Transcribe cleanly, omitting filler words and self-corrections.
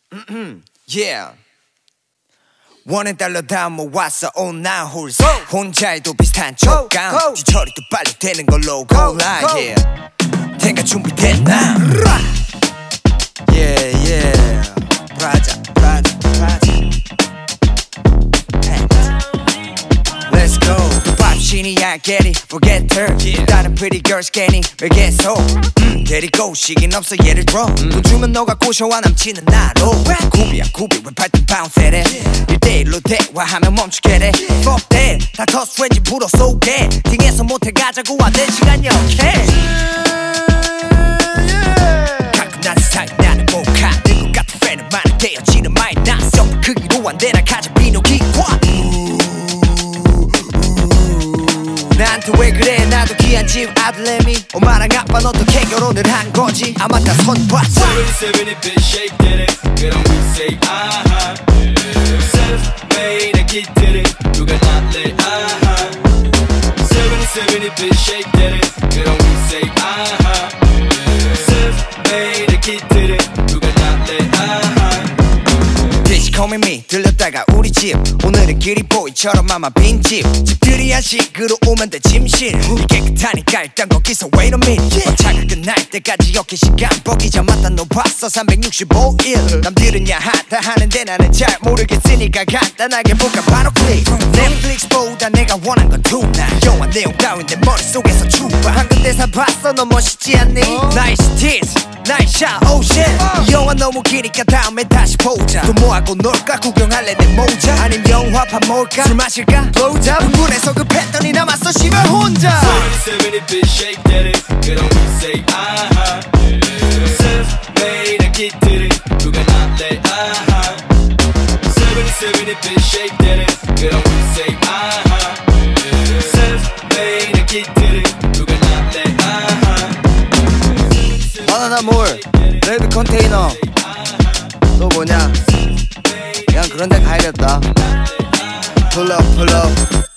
Yeah. $1 다 모았어 all night 홀스 혼자 해도 비슷한 촉감 뒤처리도 빨리 되는 걸로 go like yeah. 내가 준비됐나? Yeah yeah. Prada. Let's go. 신이야 get it forget her 다른 pretty girls 괜히 왜 계속 데리고 시긴 없어 예를 들어 돈 주면 너가 고셔와 남치는 나로 구비야 구비 왜 발등 bounce at it 1대1로 대화하면 멈추게 돼 Fuck that 다 터스 왠지 불어 쏘게 등에서 못해 가자고 하는 시간이 okay 가끔 난 세상에 나는 못 가는 것 같은 friend은 많은 깨어지는 마인 나서 크기로 안 되나 가자 비노기과 나한테 왜 그래 나도 귀한 집 아들내미 엄마랑 아빠는 어떻게 결혼을 한 거지 아마 다 선 봤어 77 bitch shake that it 그럼 we say 아하 self-made 기 that it 누가 날래 아하 77 bitch shake that it 그럼 we say 아하 self-made 기 that it 누가 날래 아하 Bitch call me me 들렸다가 우리 집 오늘은 기리보이처럼 아마 빈집 집들이 한식으로 오면 돼 침실 깨끗하니까 일단 거기서 wait a minute 차가 끝날 때까지 여기 시간 보기자마다 너 봤어 365일 남들은 야하다 하는데 나는 잘 모르겠으니까 간단하게 볼까 바로 클릭 넷플릭스보다 내가 원한 건 투나 영화 내용 따윈 내 머릿속에서 추바 방금 대사 봤어 너 멋있지 않니? Nice tits Nice shot oh shit 이 영화 너무 기니까 다음에 다시 보자 또 뭐하고 놀까 구경할래 내 모자 아님 영화판 먹을까 술 마실까 blowjob 흥분해서 급했더니 남았어 씨발 혼자 77 bitch shake that it 그럼 we say 아하 self-made 기 that it 누가 날래 아하 77 bitch shake that it 그럼 we say 아하 self-made 기 that it 누가 날래 아하 바나나 몰 레드 컨테이너 또 뭐냐 그냥 그런 데 가야겠다 Pull up